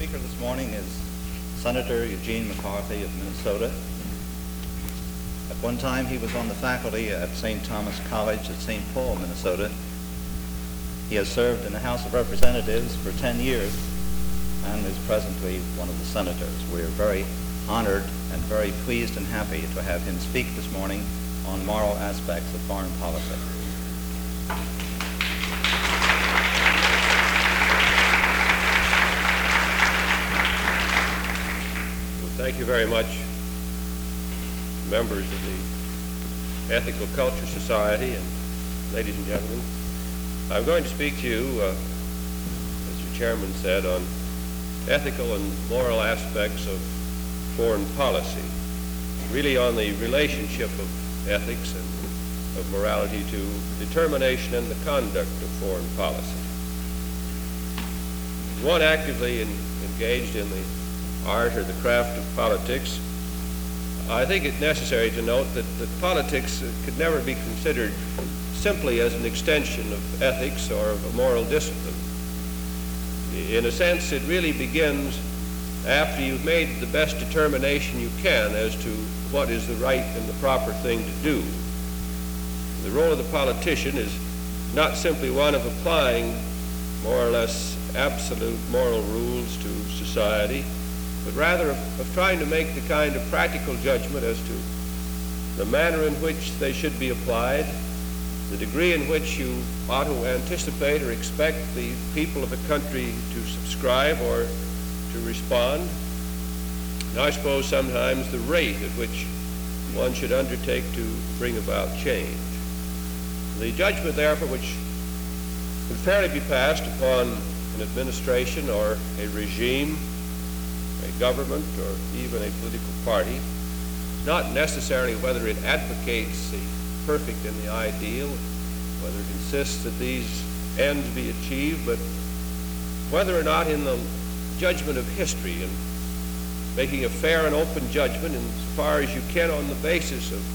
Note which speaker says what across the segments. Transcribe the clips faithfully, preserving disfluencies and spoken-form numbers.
Speaker 1: speaker this morning is Senator Eugene McCarthy of Minnesota. At one time, he was on the faculty at Saint Thomas College at Saint Paul, Minnesota. He has served in the House of Representatives for ten years and is presently one of the senators. We are very honored and very pleased and happy to have him speak this morning on moral aspects of foreign policy.
Speaker 2: Thank you very much, members of the Ethical Culture Society and ladies and gentlemen. I'm going to speak to you, uh, as your chairman said, on ethical and moral aspects of foreign policy, really on the relationship of ethics and of morality to the determination and the conduct of foreign policy. One actively in, engaged in the art or the craft of politics, I think it necessary to note that, that politics could never be considered simply as an extension of ethics or of a moral discipline. In a sense, it really begins after you've made the best determination you can as to what is the right and the proper thing to do. The role of the politician is not simply one of applying more or less absolute moral rules to society, but rather of, of trying to make the kind of practical judgment as to the manner in which they should be applied, the degree in which you ought to anticipate or expect the people of a country to subscribe or to respond, and I suppose sometimes the rate at which one should undertake to bring about change. The judgment, therefore, which would fairly be passed upon an administration or a regime, a government, or even a political party, not necessarily whether it advocates the perfect and the ideal, whether it insists that these ends be achieved, but whether or not in the judgment of history and making a fair and open judgment insofar as you can on the basis of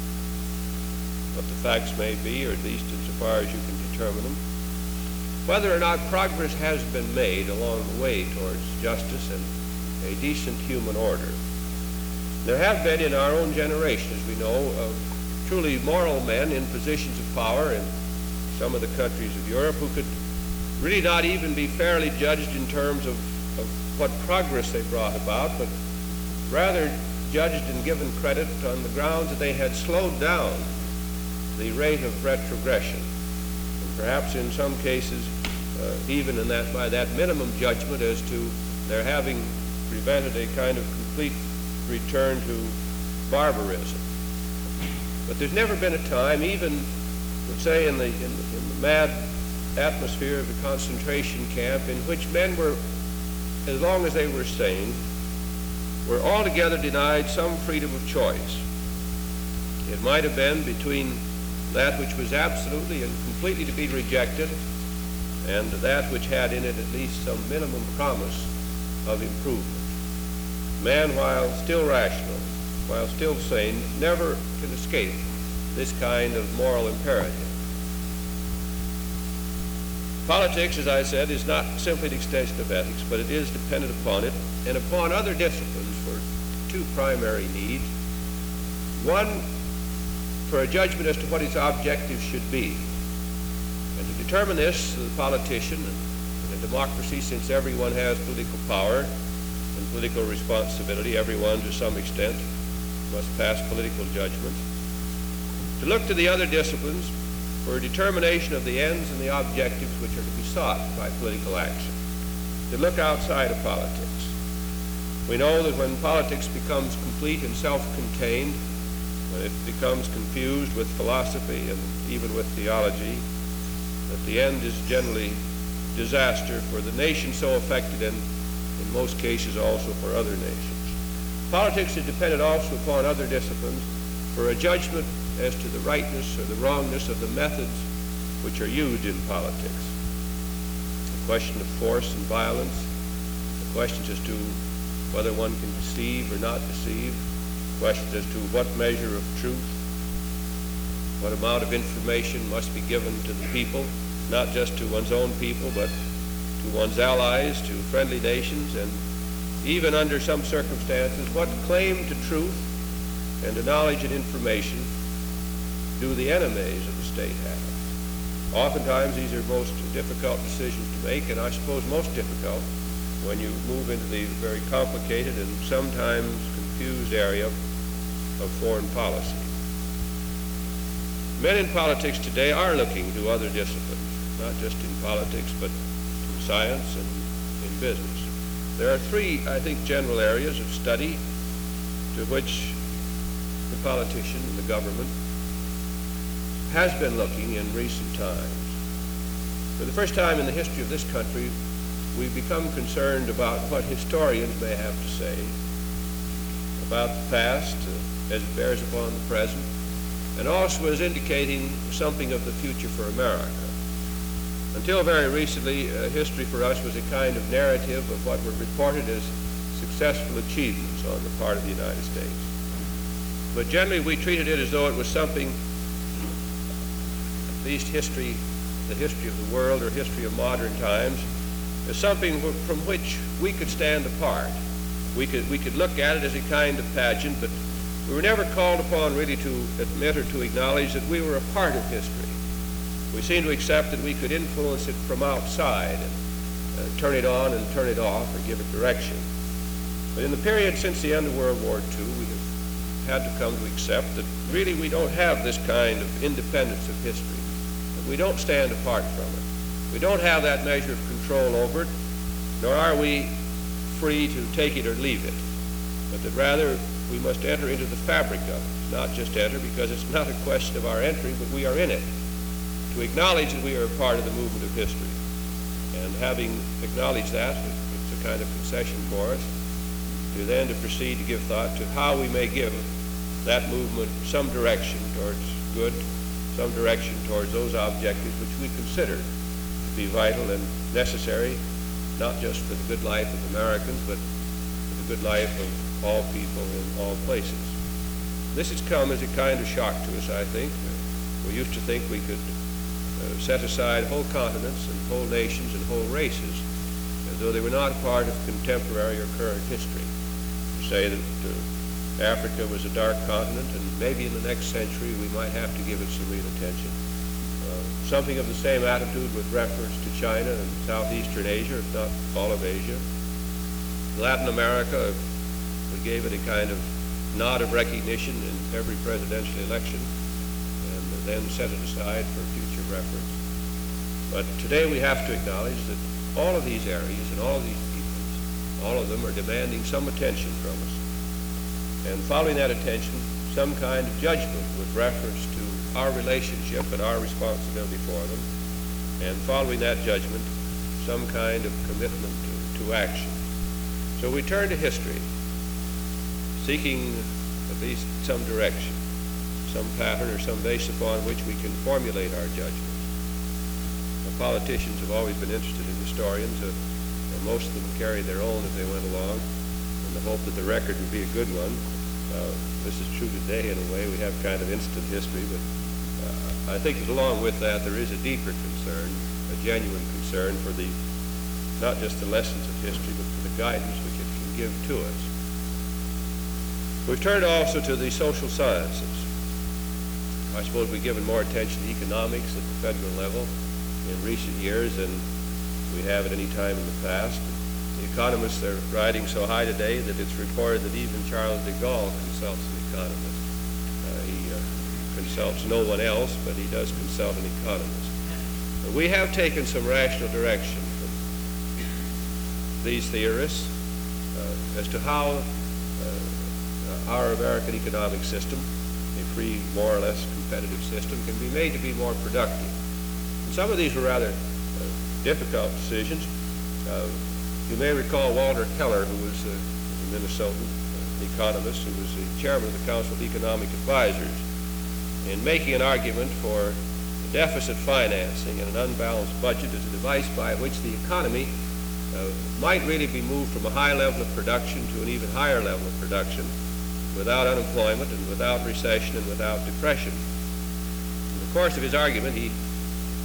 Speaker 2: what the facts may be, or at least insofar as you can determine them, whether or not progress has been made along the way towards justice and a decent human order. There have been in our own generation, as we know, of truly moral men in positions of power in some of the countries of Europe who could really not even be fairly judged in terms of, of what progress they brought about, but rather judged and given credit on the grounds that they had slowed down the rate of retrogression, and perhaps in some cases uh, even in that by that minimum judgment as to their having prevented a kind of complete return to barbarism. But there's never been a time, even, let's say, in the, in the, in the mad atmosphere of the concentration camp, in which men were, as long as they were sane, were altogether denied some freedom of choice. It might have been between that which was absolutely and completely to be rejected and that which had in it at least some minimum promise of improvement. Man, while still rational, while still sane, never can escape this kind of moral imperative. Politics, as I said, is not simply an extension of ethics, but it is dependent upon it and upon other disciplines for two primary needs. One, for a judgment as to what its objectives should be. And to determine this, the politician, in a democracy, since everyone has political power and political responsibility, everyone to some extent must pass political judgment. To look to the other disciplines for a determination of the ends and the objectives which are to be sought by political action. To look outside of politics. We know that when politics becomes complete and self-contained, when it becomes confused with philosophy and even with theology, that the end is generally disaster for the nation so affected and in most cases also for other nations. Politics is dependent also upon other disciplines for a judgment as to the rightness or the wrongness of the methods which are used in politics. The question of force and violence, the questions as to whether one can deceive or not deceive, questions as to what measure of truth, what amount of information must be given to the people, not just to one's own people, but to one's allies, to friendly nations, and even under some circumstances, what claim to truth and to knowledge and information do the enemies of the state have? Oftentimes, these are most difficult decisions to make, and I suppose most difficult when you move into the very complicated and sometimes confused area of foreign policy. Men in politics today are looking to other disciplines, not just in politics, but in science and in business. There are three, I think, general areas of study to which the politician and the government has been looking in recent times. For the first time in the history of this country, we've become concerned about what historians may have to say about the past uh, as it bears upon the present, and also as indicating something of the future for America. Until very recently, uh, history for us was a kind of narrative of what were reported as successful achievements on the part of the United States. But generally, we treated it as though it was something, at least history, the history of the world or history of modern times, as something from which we could stand apart. We could, we could look at it as a kind of pageant, but we were never called upon really to admit or to acknowledge that we were a part of history. We seemed to accept that we could influence it from outside and uh, turn it on and turn it off or give it direction. But in the period since the end of World War Two, we have had to come to accept that really we don't have this kind of independence of history, that we don't stand apart from it. We don't have that measure of control over it, nor are we free to take it or leave it, but that rather we must enter into the fabric of it. Not just enter, because it's not a question of our entry, but we are in it. To acknowledge that we are a part of the movement of history. And having acknowledged that, it's a kind of concession for us, to then to proceed to give thought to how we may give that movement some direction towards good, some direction towards those objectives which we consider to be vital and necessary, not just for the good life of Americans, but for the good life of all people in all places. This has come as a kind of shock to us, I think. We used to think we could uh, set aside whole continents and whole nations and whole races as though they were not a part of contemporary or current history. To say that uh, Africa was a dark continent, and maybe in the next century we might have to give it some real attention. Uh, something of the same attitude with reference to China and Southeastern Asia, if not all of Asia. Latin America, we gave it a kind of nod of recognition in every presidential election, and then set it aside for future reference. But today we have to acknowledge that all of these areas and all of these peoples, all of them are demanding some attention from us. And following that attention, some kind of judgment with reference to our relationship and our responsibility for them. And following that judgment, some kind of commitment to, to action. So we turn to history, seeking at least some direction, some pattern or some base upon which we can formulate our judgments. Now, politicians have always been interested in historians, uh, and most of them carried their own as they went along, in the hope that the record would be a good one. Uh, this is true today in a way. We have kind of instant history, but uh, I think that along with that there is a deeper concern, a genuine concern for the, not just the lessons of history, but for the guidance which it can give to us. We've turned also to the social sciences. I suppose we've given more attention to economics at the federal level in recent years than we have at any time in the past. The economists are riding so high today that it's reported that even Charles de Gaulle consults an economist. Uh, he uh, consults no one else, but he does consult an economist. But we have taken some rational direction from these theorists uh, as to how uh, our American economic system, a free, more or less competitive system, can be made to be more productive. And some of these were rather uh, difficult decisions. Uh, you may recall Walter Keller, who was uh, a Minnesotan uh, economist, who was the chairman of the Council of Economic Advisors, in making an argument for deficit financing and an unbalanced budget as a device by which the economy uh, might really be moved from a high level of production to an even higher level of production without unemployment and without recession and without depression. In the course of his argument, he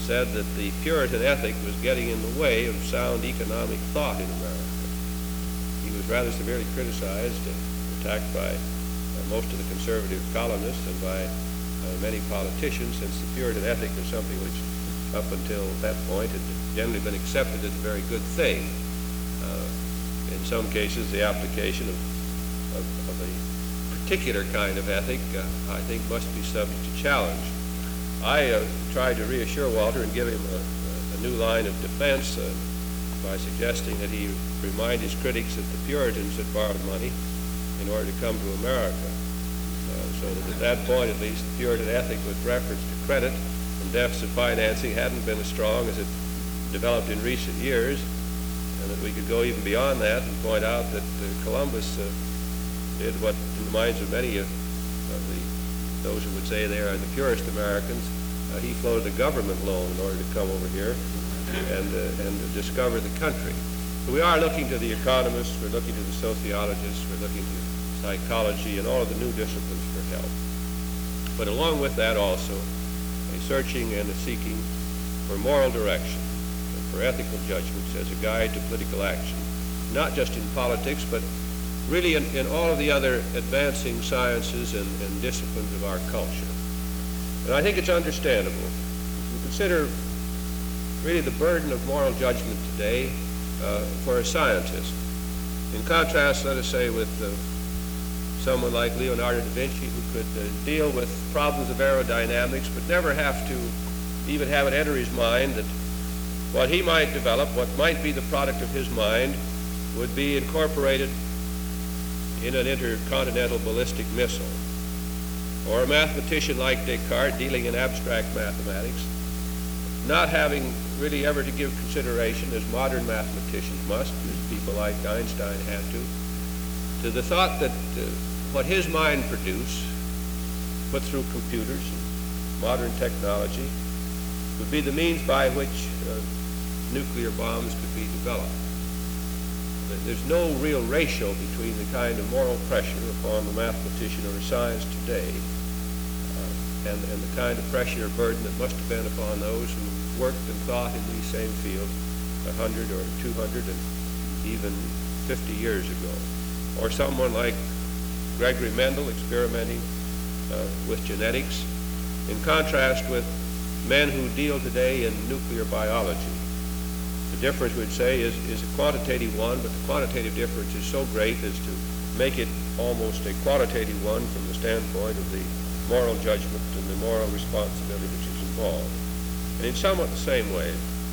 Speaker 2: said that the Puritan ethic was getting in the way of sound economic thought in America. He was rather severely criticized and attacked by uh, most of the conservative columnists and by uh, many politicians, since the Puritan ethic was something which up until that point had generally been accepted as a very good thing. Uh, in some cases, the application of, of, of a particular kind of ethic, uh, I think, must be subject to challenge. I uh, tried to reassure Walter and give him a, a new line of defense uh, by suggesting that he remind his critics that the Puritans had borrowed money in order to come to America. Uh, so that at that point, at least, the Puritan ethic with reference to credit and deficit financing hadn't been as strong as it developed in recent years, and that we could go even beyond that and point out that uh, Columbus uh, did what, in the minds of many of, of the, those who would say they are the purest Americans, uh, he floated a government loan in order to come over here and, uh, and uh, discover the country. So we are looking to the economists, we're looking to the sociologists, we're looking to psychology and all of the new disciplines for help. But along with that also, a searching and a seeking for moral direction, and for ethical judgments as a guide to political action, not just in politics, but really in, in all of the other advancing sciences and, and disciplines of our culture. And I think it's understandable. If we consider really the burden of moral judgment today uh, for a scientist, in contrast, let us say, with uh, someone like Leonardo da Vinci, who could uh, deal with problems of aerodynamics, but never have to even have it enter his mind that what he might develop, what might be the product of his mind, would be incorporated in an intercontinental ballistic missile. Or a mathematician like Descartes, dealing in abstract mathematics, not having really ever to give consideration, as modern mathematicians must, as people like Einstein had to, to the thought that uh, what his mind produced, put through computers and modern technology, would be the means by which uh, nuclear bombs could be developed. There's no real ratio between the kind of moral pressure upon the mathematician or science today uh, and, and the kind of pressure or burden that must have been upon those who worked and thought in these same fields a hundred or two hundred and even fifty years ago. Or someone like Gregory Mendel experimenting uh, with genetics, in contrast with men who deal today in nuclear biology. The difference, we'd say, is, is a quantitative one, but the quantitative difference is so great as to make it almost a qualitative one from the standpoint of the moral judgment and the moral responsibility which is involved. And in somewhat the same way,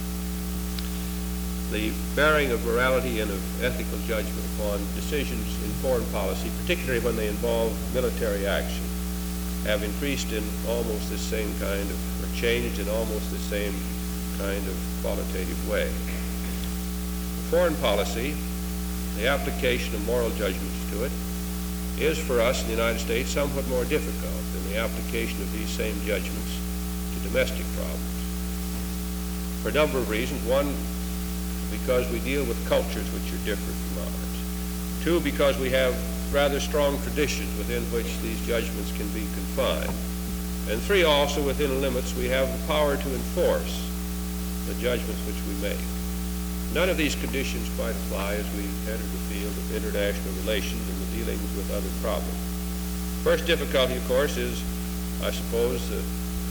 Speaker 2: the bearing of morality and of ethical judgment upon decisions in foreign policy, particularly when they involve military action, have increased in almost the same kind of, or changed in almost the same kind of qualitative way. Foreign policy, the application of moral judgments to it, is for us in the United States somewhat more difficult than the application of these same judgments to domestic problems. For a number of reasons. One, because we deal with cultures which are different from ours. Two, because we have rather strong traditions within which these judgments can be confined. And three, also within limits, we have the power to enforce the judgments which we make. None of these conditions quite apply as we enter the field of international relations and the dealings with other problems. First difficulty, of course, is, I suppose, the,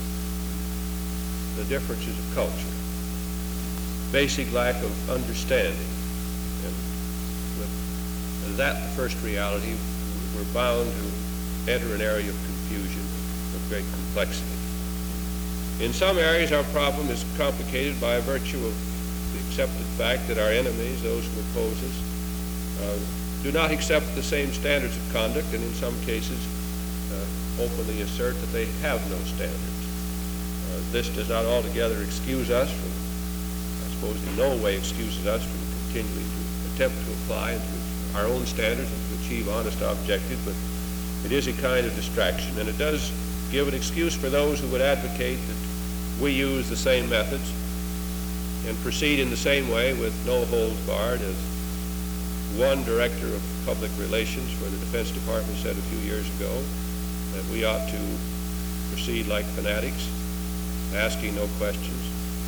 Speaker 2: the differences of culture, basic lack of understanding. And with that first reality, we're bound to enter an area of confusion, of great complexity. In some areas, our problem is complicated by virtue of the accepted fact that our enemies, those who oppose us, uh, do not accept the same standards of conduct, and in some cases uh, openly assert that they have no standards. Uh, this does not altogether excuse us from, I suppose in no way excuses us from continuing to attempt to apply to our own standards and to achieve honest objectives, but it is a kind of distraction, and it does give an excuse for those who would advocate that we use the same methods and proceed in the same way with no holds barred, as one director of public relations for the Defense Department said a few years ago, that we ought to proceed like fanatics, asking no questions,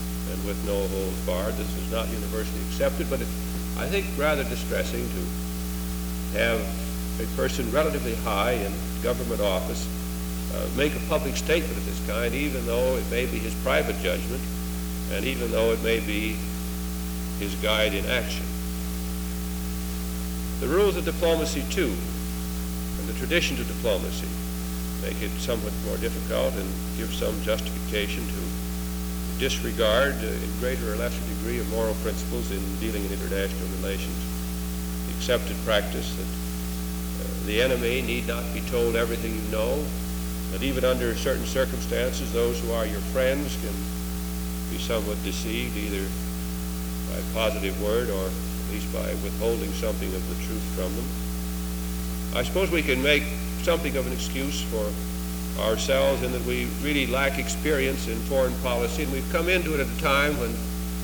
Speaker 2: with no holds barred. This is not universally accepted, but it, I think rather distressing to have a person relatively high in government office uh, make a public statement of this kind, even though it may be his private judgment and even though it may be his guide in action. The rules of diplomacy, too, and the traditions of diplomacy make it somewhat more difficult and give some justification to disregard uh, in greater or lesser degree of moral principles in dealing in international relations. The accepted practice that uh, the enemy need not be told everything you know, that even under certain circumstances those who are your friends can be somewhat deceived either by a positive word or at least by withholding something of the truth from them. I suppose we can make something of an excuse for ourselves in that we really lack experience in foreign policy, and we've come into it at a time when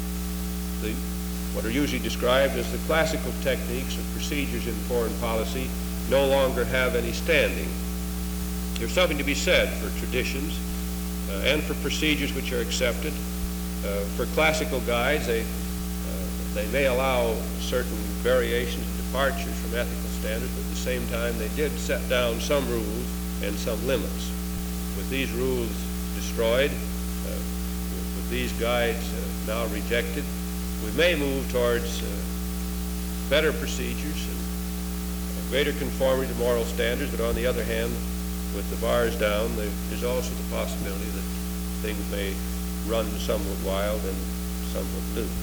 Speaker 2: the what are usually described as the classical techniques or procedures in foreign policy no longer have any standing. There's something to be said for traditions uh, and for procedures which are accepted. Uh, for classical guides, they, uh, they may allow certain variations and departures from ethical standards, but at the same time they did set down some rules and some limits. With these rules destroyed, uh, with, with these guides uh, now rejected, we may move towards uh, better procedures and uh, greater conformity to moral standards, but on the other hand, with the bars down, there is also the possibility that things may run somewhat wild and somewhat loose.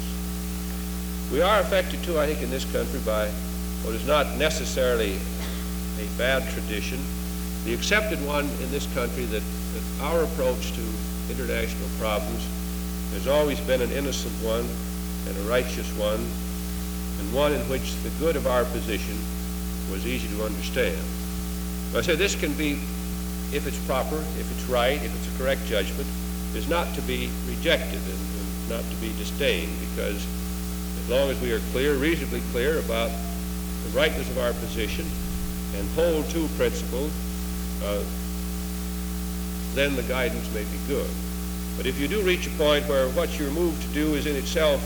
Speaker 2: We are affected too, I think, in this country by what is not necessarily a bad tradition, the accepted one in this country that, that our approach to international problems has always been an innocent one and a righteous one, and one in which the good of our position was easy to understand. But I say this can be, if it's proper, if it's right, if it's a correct judgment, is not to be rejected and, and not to be disdained, because as long as we are clear, reasonably clear about the rightness of our position and hold to principles, uh, then the guidance may be good. But if you do reach a point where what you're moved to do is in itself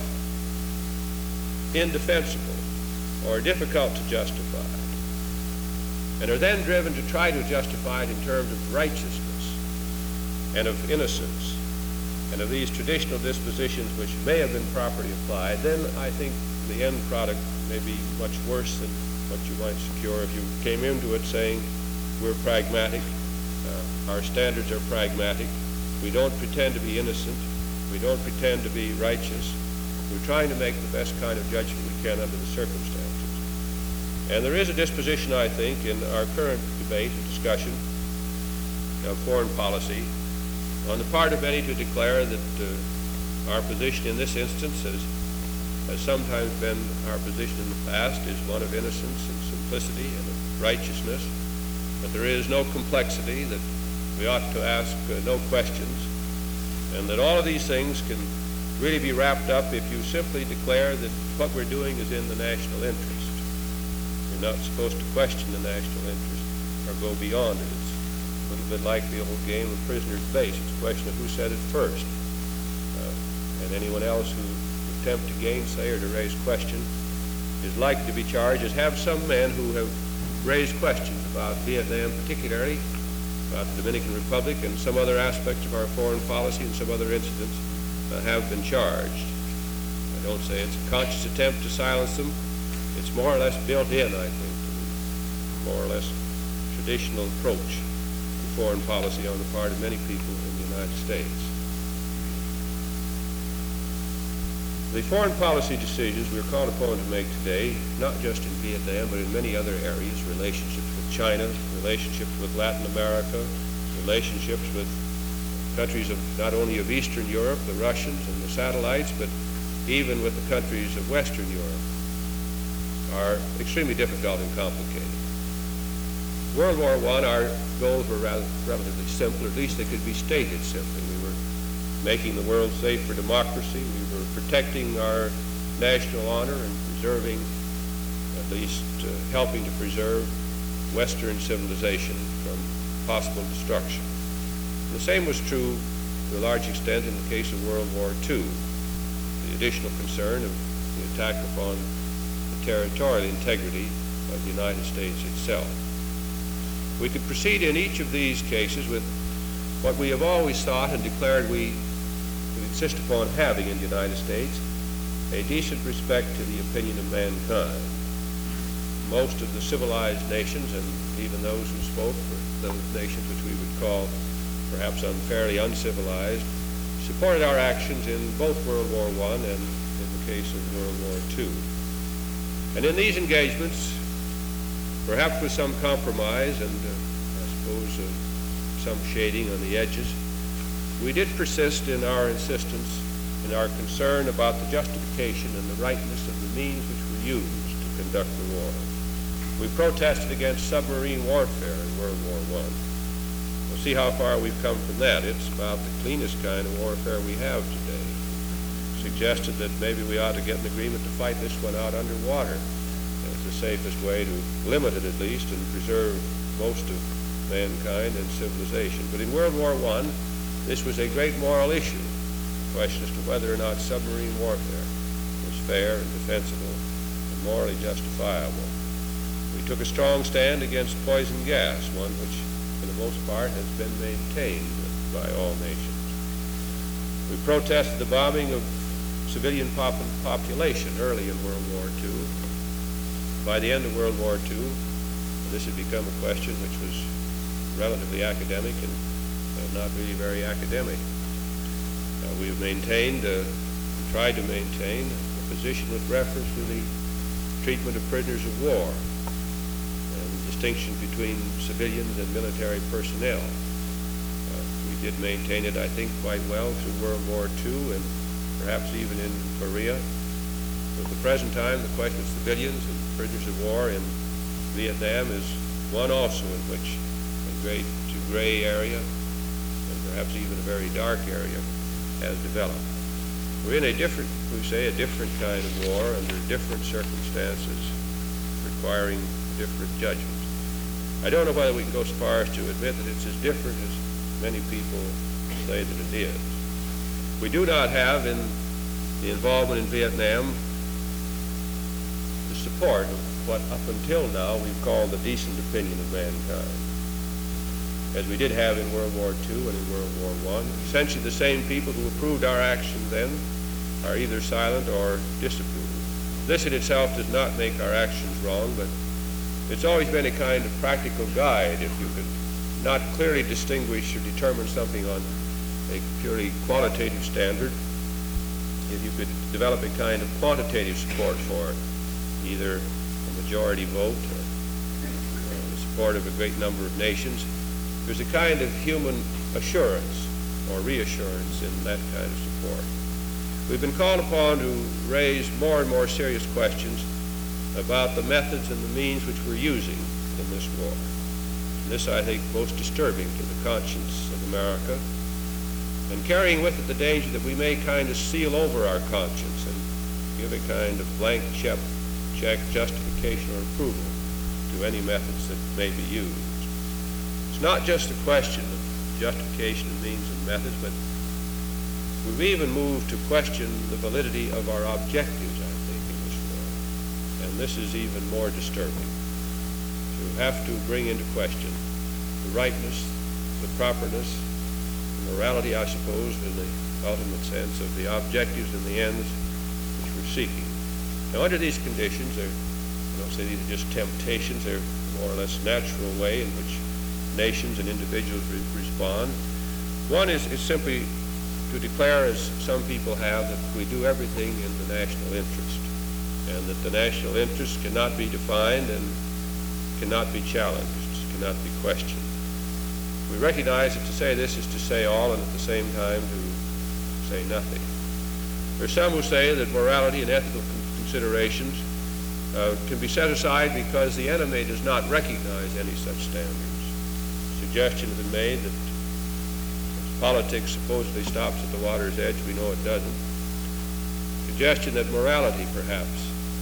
Speaker 2: indefensible or difficult to justify, and are then driven to try to justify it in terms of righteousness and of innocence and of these traditional dispositions which may have been properly applied, then I think the end product may be much worse than what you might secure if you came into it saying, we're pragmatic, uh, our standards are pragmatic, we don't pretend to be innocent, we don't pretend to be righteous, we're trying to make the best kind of judgment we can under the circumstances. And there is a disposition, I think, in our current debate and discussion of foreign policy on the part of many to declare that uh, our position in this instance has, has sometimes been our position in the past is one of innocence and simplicity and of righteousness, that there is no complexity, that we ought to ask uh, no questions, and that all of these things can really be wrapped up if you simply declare that what we're doing is in the national interest. You're not supposed to question the national interest or go beyond it. It's a little bit like the old game of prisoner's base. It's a question of who said it first. Uh, and anyone else who would attempt to gainsay or to raise question is likely to be charged as have some men who have raised questions about Vietnam particularly, about the Dominican Republic and some other aspects of our foreign policy and some other incidents uh, have been charged. I don't say it's a conscious attempt to silence them. It's more or less built in, I think, to the more or less traditional approach to foreign policy on the part of many people in the United States. The foreign policy decisions we're called upon to make today, not just in Vietnam, but in many other areas, relationships with China, relationships with Latin America, relationships with countries of not only of Eastern Europe, the Russians and the satellites, but even with the countries of Western Europe, are extremely difficult and complicated. World War One, our goals were rather, relatively simple, or at least they could be stated simply. We were making the world safe for democracy. We were protecting our national honor and preserving, at least uh, helping to preserve Western civilization from possible destruction. The same was true to a large extent in the case of World War Two. the additional concern of the attack upon the territorial integrity of the United States itself. We could proceed in each of these cases with what we have always thought and declared we would insist upon having in the United States, a decent respect to the opinion of mankind. Most of the civilized nations, and even those who spoke for those nations which we would call perhaps unfairly uncivilized, supported our actions in both World War One and in the case of World War Two. And in these engagements, perhaps with some compromise and uh, I suppose uh, some shading on the edges, we did persist in our insistence, in our concern about the justification and the rightness of the means which were used to conduct the war. We protested against submarine warfare in World War One. We'll see how far we've come from that. It's about the cleanest kind of warfare we have today. Suggested that maybe we ought to get an agreement to fight this one out underwater as the safest way to limit it at least and preserve most of mankind and civilization. But in World War One, this was a great moral issue, the question as to whether or not submarine warfare was fair and defensible and morally justifiable. We took a strong stand against poison gas, one which for the most part has been maintained by all nations. We protested the bombing of civilian pop population early in World War Two. By the end of World War Two, this had become a question which was relatively academic and uh, not really very academic. Uh, we have maintained, uh, tried to maintain a position with reference to the treatment of prisoners of war and the distinction between civilians and military personnel. Uh, we did maintain it, I think, quite well through World War Two and perhaps even in Korea. At the present time, the question of civilians and prisoners of war in Vietnam is one also in which a great gray area, and perhaps even a very dark area, has developed. We're in a different, we say, a different kind of war under different circumstances, requiring different judgment. I don't know whether we can go so far as to admit that it's as different as many people say that it is. We do not have in the involvement in Vietnam the support of what up until now we've called the decent opinion of mankind, as we did have in World War Two and in World War One. Essentially the same people who approved our action then are either silent or disapprove. This in itself does not make our actions wrong, but it's always been a kind of practical guide. If you could not clearly distinguish or determine something on a purely qualitative standard, if you could develop a kind of quantitative support for it, either a majority vote or uh, the support of a great number of nations, there's a kind of human assurance or reassurance in that kind of support. We've been called upon to raise more and more serious questions about the methods and the means which we're using in this war. And this, I think, most disturbing to the conscience of America, and carrying with it the danger that we may kind of seal over our conscience and give a kind of blank check, check justification or approval to any methods that may be used. It's not just a question of justification of means and methods, but we've even moved to question the validity of our objectives, I think, in this war. And this is even more disturbing, to have to bring into question the rightness, the properness, morality, I suppose, in the ultimate sense of the objectives and the ends which we're seeking. Now, under these conditions, they're, I don't say these are just temptations, they're more or less natural way in which nations and individuals re respond. One is, is simply to declare, as some people have, that we do everything in the national interest, and that the national interest cannot be defined and cannot be challenged, cannot be questioned. We recognize that to say this is to say all, and at the same time to say nothing. There are some who say that morality and ethical considerations uh, can be set aside because the enemy does not recognize any such standards. Suggestion has been made that politics supposedly stops at the water's edge. We know it doesn't. Suggestion that morality, perhaps,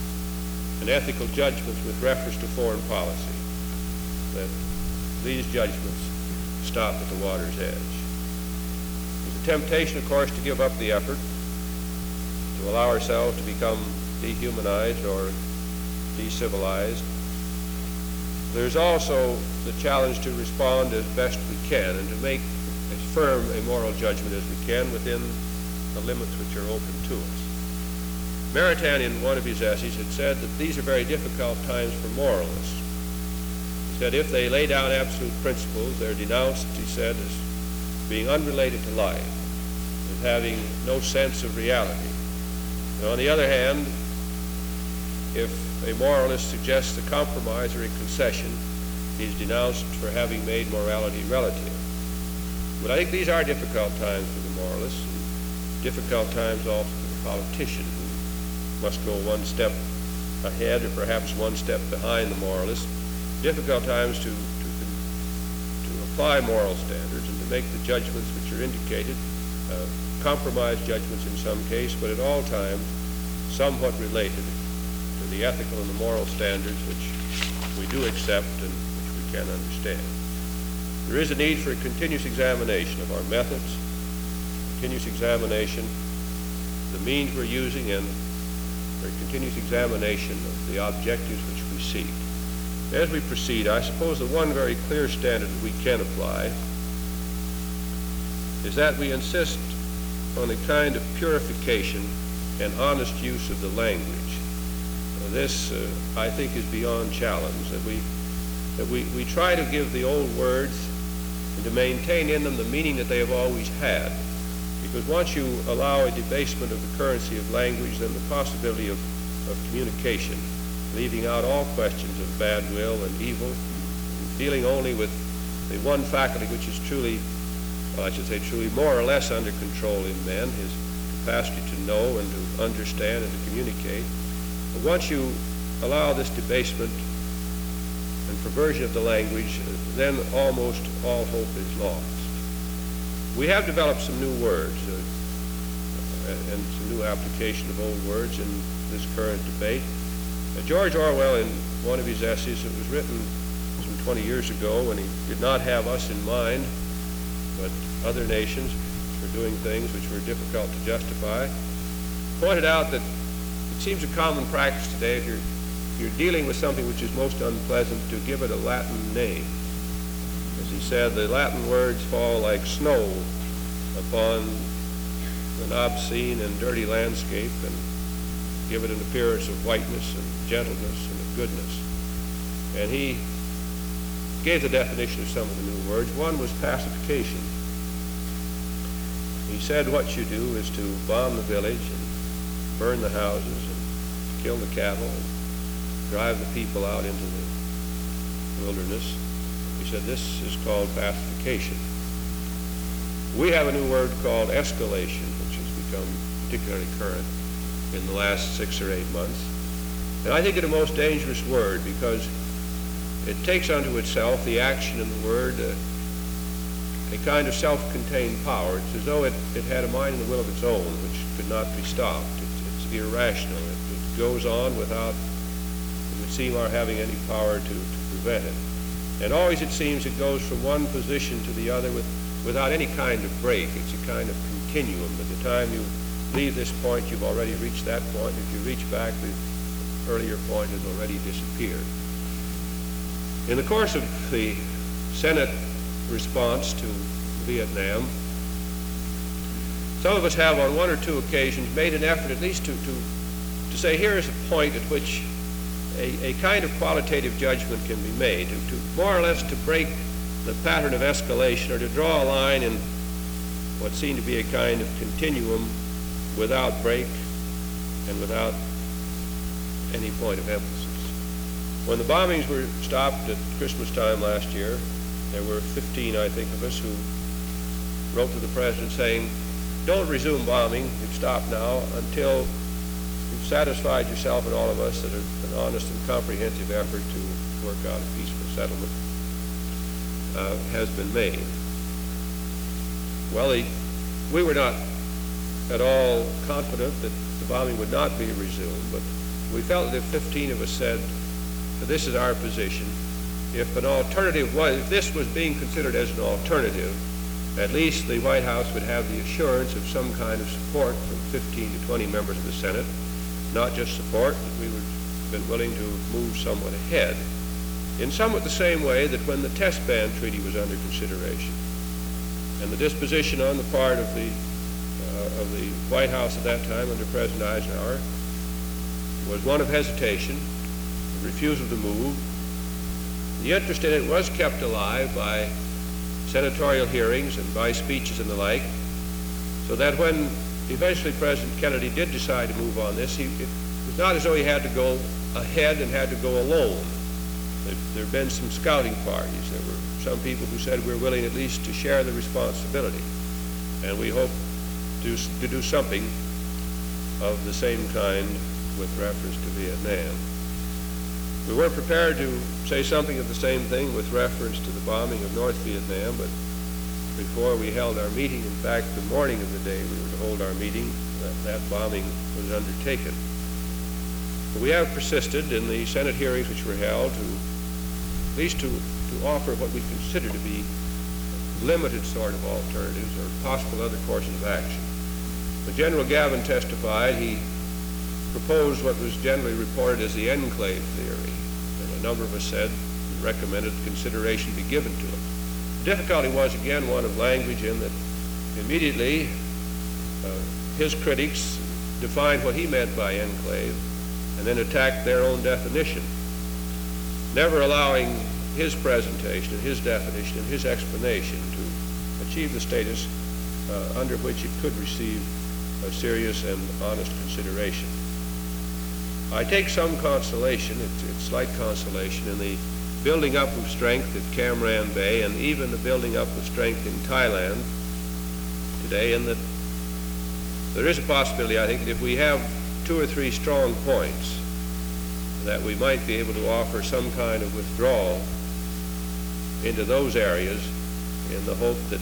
Speaker 2: and ethical judgments with reference to foreign policy, that these judgments stop at the water's edge. There's a temptation, of course, to give up the effort, to allow ourselves to become dehumanized or decivilized. There's also the challenge to respond as best we can and to make as firm a moral judgment as we can within the limits which are open to us. Maritain, in one of his essays, had said that these are very difficult times for moralists. He said if they lay down absolute principles, they're denounced, he said, as being unrelated to life, as having no sense of reality. And on the other hand, if a moralist suggests a compromise or a concession, he's denounced for having made morality relative. But I think these are difficult times for the moralist, and difficult times also for the politician, who must go one step ahead or perhaps one step behind the moralist. Difficult times to, to, to apply moral standards and to make the judgments which are indicated, uh, compromise judgments in some case, but at all times somewhat related to the ethical and the moral standards which we do accept and which we can understand. There is a need for a continuous examination of our methods, continuous examination of the means we're using, and for a continuous examination of the objectives which we seek. As we proceed, I suppose the one very clear standard that we can apply is that we insist on a kind of purification and honest use of the language. Uh, this, uh, I think, is beyond challenge, that we, that we, we try to give the old words and to maintain in them the meaning that they have always had. Because once you allow a debasement of the currency of language, then the possibility of, of communication, leaving out all questions of bad will and evil, dealing only with the one faculty which is truly, well, I should say truly more or less under control in men, his capacity to know and to understand and to communicate. But once you allow this debasement and perversion of the language, then almost all hope is lost. We have developed some new words uh, and some new application of old words in this current debate. Uh, George Orwell, in one of his essays that was written some twenty years ago, when he did not have us in mind, but other nations were doing things which were difficult to justify, pointed out that it seems a common practice today, if you're, if you're dealing with something which is most unpleasant, to give it a Latin name. As he said, the Latin words fall like snow upon an obscene and dirty landscape and give it an appearance of whiteness and gentleness and of goodness. And he gave the definition of some of the new words. One was pacification. He said what you do is to bomb the village and burn the houses and kill the cattle and drive the people out into the wilderness. He said this is called pacification. We have a new word called escalation, which has become particularly current in the last six or eight months. And I think it a most dangerous word because it takes unto itself the action in the word, uh, a kind of self-contained power. It's as though it, it had a mind and a will of its own, which could not be stopped. It's, it's irrational. It, it goes on without, it would seem, our having any power to, to prevent it. And always, it seems, it goes from one position to the other with, without any kind of break. It's a kind of continuum. At the time you leave this point, you've already reached that point. If you reach back, the earlier point has already disappeared. In the course of the Senate response to Vietnam, some of us have on one or two occasions made an effort at least to, to, to say here is a point at which a, a kind of qualitative judgment can be made, to, to more or less to break the pattern of escalation or to draw a line in what seemed to be a kind of continuum without break and without any point of emphasis. When the bombings were stopped at Christmas time last year, there were fifteen, I think, of us who wrote to the president saying, don't resume bombing, you've stopped now, until you've satisfied yourself and all of us that an honest and comprehensive effort to work out a peaceful settlement uh, has been made. Well, the, we were not at all confident that the bombing would not be resumed, but we felt that if fifteen of us said, this is our position, if an alternative was, if this was being considered as an alternative, at least the White House would have the assurance of some kind of support from fifteen to twenty members of the Senate, not just support, but we would have been willing to move somewhat ahead, in somewhat the same way that when the test ban treaty was under consideration, and the disposition on the part of the uh, of the White House at that time under President Eisenhower was one of hesitation, a refusal to move. The interest in it was kept alive by senatorial hearings and by speeches and the like, so that when eventually President Kennedy did decide to move on this, he, it was not as though he had to go ahead and had to go alone. There, there have been some scouting parties. There were some people who said we're willing at least to share the responsibility, and we hope to, to do something of the same kind with reference to Vietnam. We weren't prepared to say something of the same thing with reference to the bombing of North Vietnam, but before we held our meeting, in fact, the morning of the day we were to hold our meeting, that, that bombing was undertaken. But we have persisted in the Senate hearings which were held to at least to, to offer what we consider to be limited sort of alternatives or possible other courses of action. When General Gavin testified, he proposed what was generally reported as the enclave theory, and a number of us said, recommended consideration be given to it. The difficulty was, again, one of language in that immediately uh, his critics defined what he meant by enclave and then attacked their own definition, never allowing his presentation and his definition and his explanation to achieve the status uh, under which it could receive a serious and honest consideration. I take some consolation, it's, it's slight consolation, in the building up of strength at Cam Ranh Bay and even the building up of strength in Thailand today, in that there is a possibility, I think, that if we have two or three strong points, that we might be able to offer some kind of withdrawal into those areas in the hope that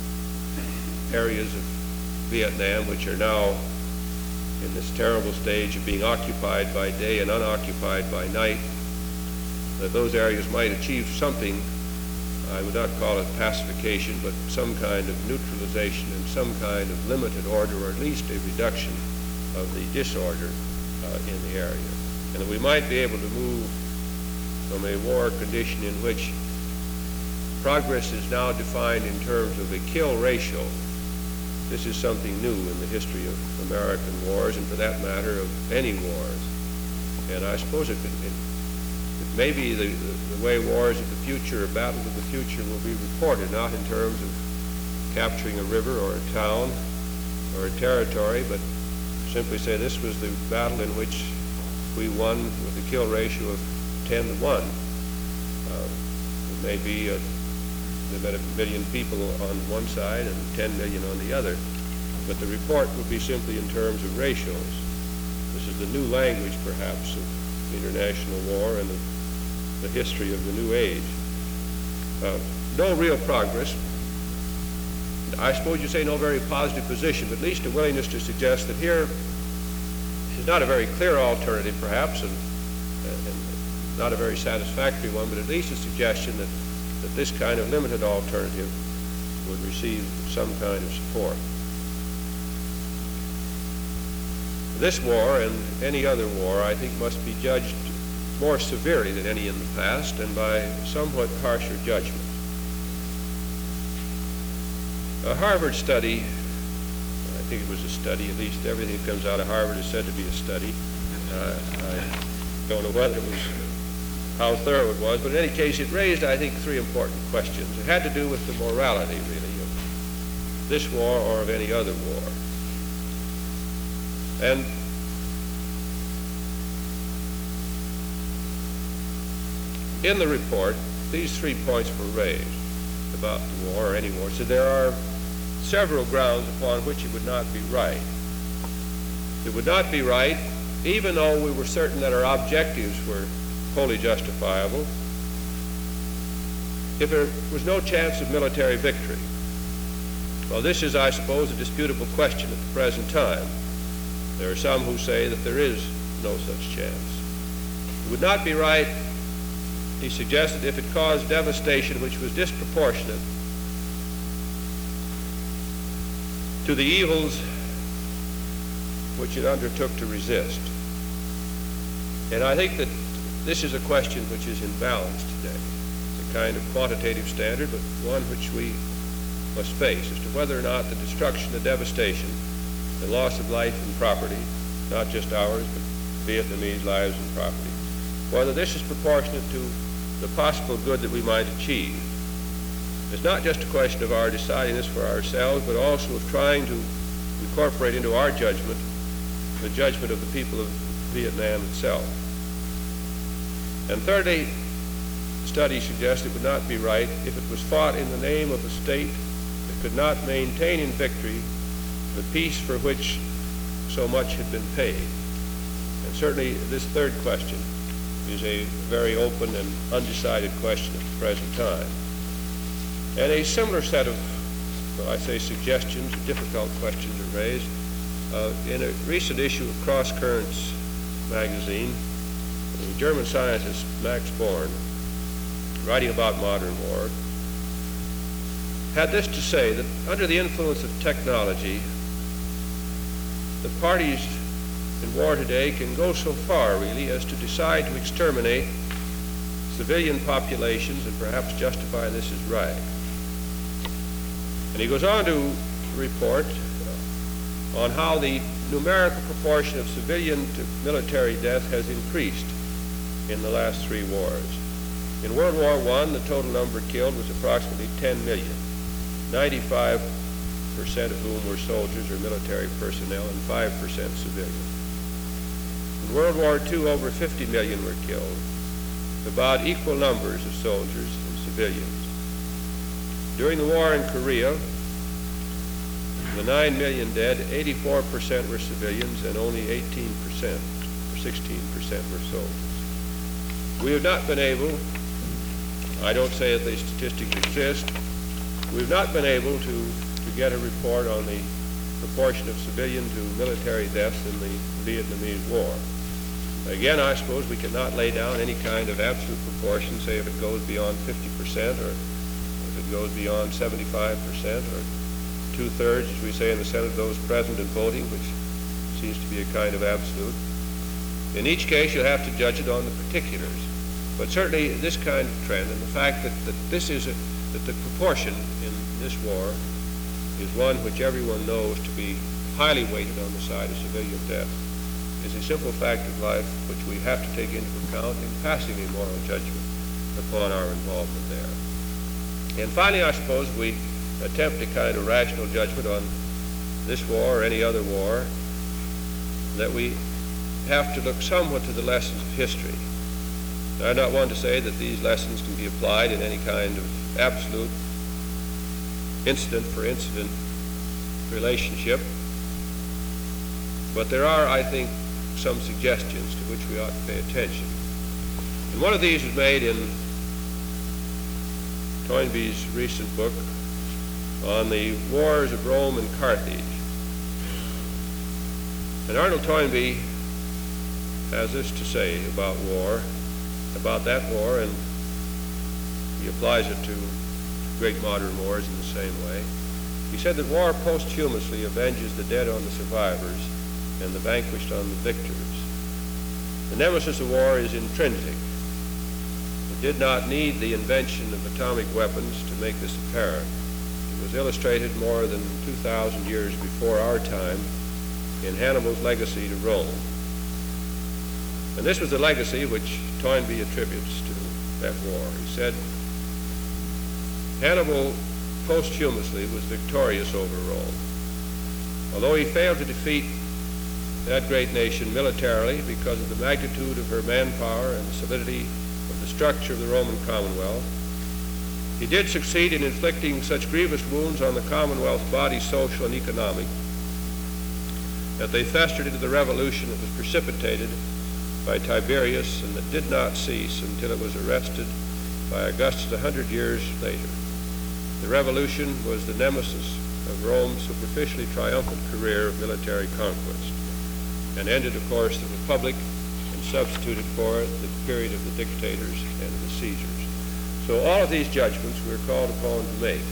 Speaker 2: areas of Vietnam, which are now in this terrible stage of being occupied by day and unoccupied by night, that those areas might achieve something, I would not call it pacification, but some kind of neutralization and some kind of limited order, or at least a reduction of the disorder uh, in the area. And that we might be able to move from a war condition in which progress is now defined in terms of a kill ratio. This is something new in the history of American wars, and for that matter, of any wars. And I suppose it, it, it may be the, the, the way wars of the future, or battles of the future, will be reported, not in terms of capturing a river or a town or a territory, but simply say this was the battle in which we won with a kill ratio of ten to one. Uh, it may be a There have been a million people on one side and ten million on the other. But the report would be simply in terms of ratios. This is the new language, perhaps, of international war and of the history of the new age. Uh, no real progress. I suppose you say no very positive position, but at least a willingness to suggest that here is not a very clear alternative, perhaps, and, and not a very satisfactory one, but at least a suggestion that that this kind of limited alternative would receive some kind of support. This war and any other war, I think, must be judged more severely than any in the past and by somewhat harsher judgment. A Harvard study, I think it was a study, at least everything that comes out of Harvard is said to be a study. Uh, I don't know whether it was how thorough it was, but in any case, it raised, I think, three important questions. It had to do with the morality, really, of this war or of any other war. And in the report, these three points were raised about the war or any war. So there are several grounds upon which it would not be right. It would not be right, even though we were certain that our objectives were wholly justifiable, if there was no chance of military victory. Well, this is, I suppose, a disputable question at the present time. There are some who say that there is no such chance. It would not be right, he suggested, if it caused devastation which was disproportionate to the evils which it undertook to resist. And I think that this is a question which is in balance today. It's a kind of quantitative standard, but one which we must face as to whether or not the destruction, the devastation, the loss of life and property, not just ours, but Vietnamese lives and property, whether this is proportionate to the possible good that we might achieve. It's not just a question of our deciding this for ourselves, but also of trying to incorporate into our judgment the judgment of the people of Vietnam itself. And thirdly, studies suggest it would not be right if it was fought in the name of a state that could not maintain in victory the peace for which so much had been paid. And certainly this third question is a very open and undecided question at the present time. And a similar set of, well, I say suggestions, difficult questions are raised. Uh, in a recent issue of Cross Currents magazine, the German scientist Max Born, writing about modern war, had this to say, that under the influence of technology, the parties in war today can go so far, really, as to decide to exterminate civilian populations and perhaps justify this as right. And he goes on to report on how the numerical proportion of civilian to military death has increased in the last three wars. In World War One, the total number killed was approximately ten million, ninety-five percent of whom were soldiers or military personnel and five percent civilian. In World War Two, over fifty million were killed, about equal numbers of soldiers and civilians. During the war in Korea, the nine million dead, eighty-four percent were civilians and only eighteen percent or sixteen percent were soldiers. We have not been able, I don't say that the statistics exist, we've not been able to, to get a report on the proportion of civilian to military deaths in the Vietnamese War. Again, I suppose we cannot lay down any kind of absolute proportion, say if it goes beyond fifty percent or if it goes beyond seventy-five percent or two-thirds, as we say in the Senate, of those present and voting, which seems to be a kind of absolute. In each case, you'll have to judge it on the particulars. But certainly this kind of trend and the fact that, that this is a, that the proportion in this war is one which everyone knows to be highly weighted on the side of civilian death is a simple fact of life which we have to take into account in passing a moral judgment upon our involvement there. And finally, I suppose we attempt a kind of rational judgment on this war or any other war, that we have to look somewhat to the lessons of history. Now, I'm not one to say that these lessons can be applied in any kind of absolute incident for incident relationship, but there are, I think, some suggestions to which we ought to pay attention. And one of these is made in Toynbee's recent book on the wars of Rome and Carthage. And Arnold Toynbee has this to say about war, about that war, and he applies it to great modern wars in the same way. He said that war posthumously avenges the dead on the survivors and the vanquished on the victors. The nemesis of war is intrinsic. It did not need the invention of atomic weapons to make this apparent. It was illustrated more than two thousand years before our time in Hannibal's legacy to Rome. And this was the legacy which Toynbee attributes to that war. He said, Hannibal posthumously was victorious over Rome. Although he failed to defeat that great nation militarily because of the magnitude of her manpower and the solidity of the structure of the Roman Commonwealth, he did succeed in inflicting such grievous wounds on the Commonwealth's body, social and economic, that they festered into the revolution that was precipitated by Tiberius and that did not cease until it was arrested by Augustus a hundred years later. The revolution was the nemesis of Rome's superficially triumphant career of military conquest, and ended, of course, the Republic and substituted for it the period of the dictators and the Caesars. So all of these judgments we're called upon to make.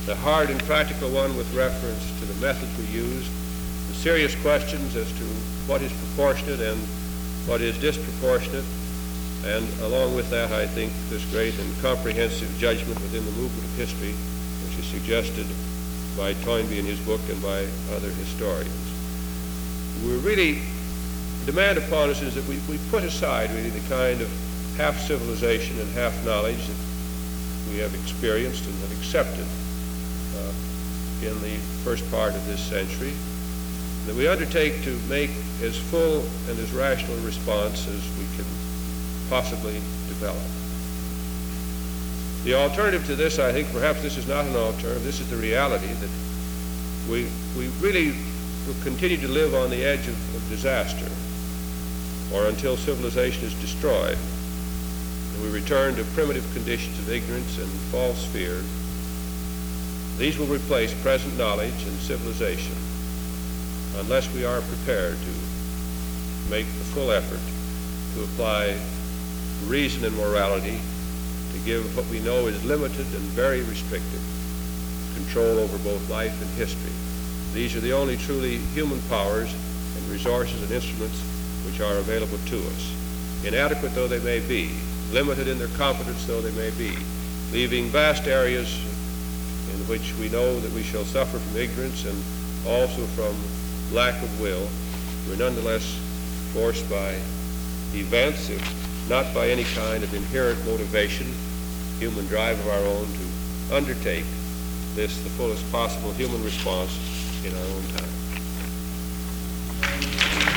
Speaker 2: the hard and practical one with reference to the methods we use, the serious questions as to what is proportionate and what is disproportionate, and along with that, I think, this great and comprehensive judgment within the movement of history, which is suggested by Toynbee in his book and by other historians. We really demand upon us is that we, we put aside really the kind of half civilization and half knowledge that we have experienced and have accepted uh, in the first part of this century, that we undertake to make as full and as rational a response as we can possibly develop. The alternative to this, I think, perhaps this is not an alternative, this is the reality that we, we really will continue to live on the edge of, of disaster, or until civilization is destroyed, and we return to primitive conditions of ignorance and false fear. These will replace present knowledge and civilization unless we are prepared to make the full effort to apply reason and morality, to give what we know is limited and very restricted control over both life and history. These are the only truly human powers and resources and instruments which are available to us, inadequate though they may be, limited in their competence though they may be, leaving vast areas in which we know that we shall suffer from ignorance and also from lack of will. We're nonetheless forced by events, if not by any kind of inherent motivation, human drive of our own, to undertake this, the fullest possible human response in our own time.